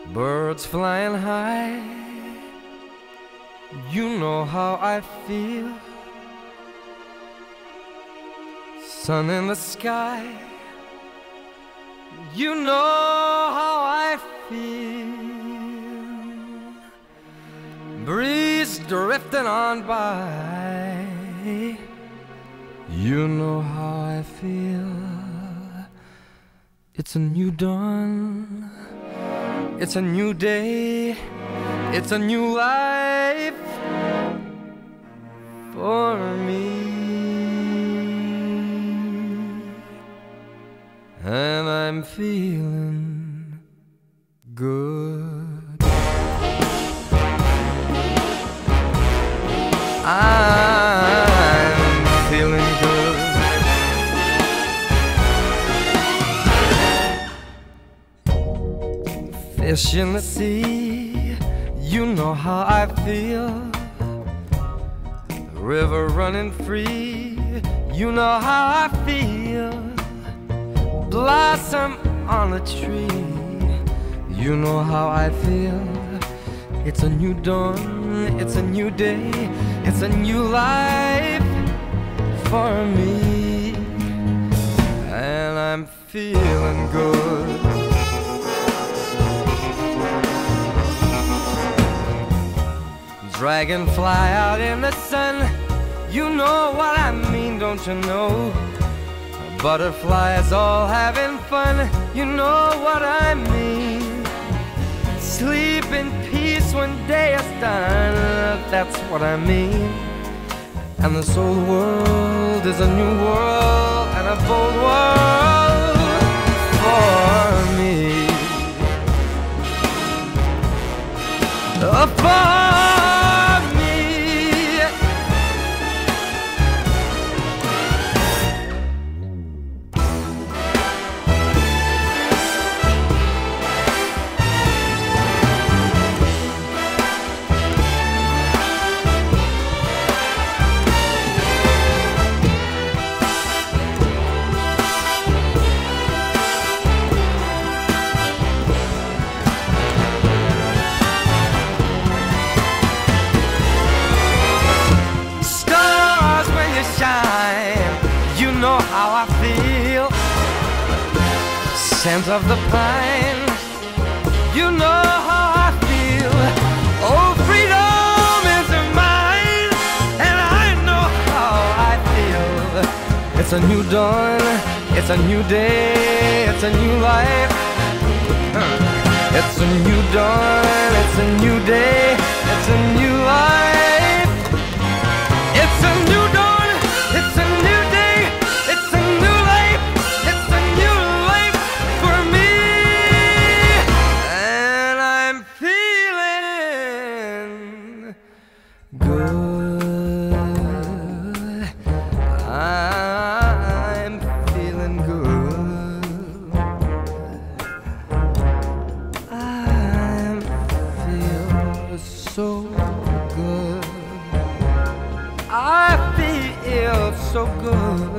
birds flying high. You know how I feel. Sun in the sky. You know how I feel. Breeze drifting on by. You know how I feel. It's a new dawn. It's a new day. It's a new life for me. And I'm feeling good. I'm feeling good. Fish in the sea, you know how I feel. The river running free, you know how I feel. Blossom on a tree, you know how I feel. It's a new dawn, it's a new day, it's a new life for me. And I'm feeling good. Dragonfly out in the sun, you know what I mean, don't you know? Butterflies all having fun, you know what I mean. Sleep in peace when day is done, that's what I mean. And this old world is a new world and a bold world for me. For you know how I feel. Scent of the pine, you know how I feel. Oh, freedom is mine, and I know how I feel. It's a new dawn, it's a new day, it's a new life. It's a new dawn, it's a new day, it's a new life. It's a new dawn, it's a new day, it's a new life, it's a new life for me. And I'm feeling good. I'm feeling good. I feel so good. I feel so good.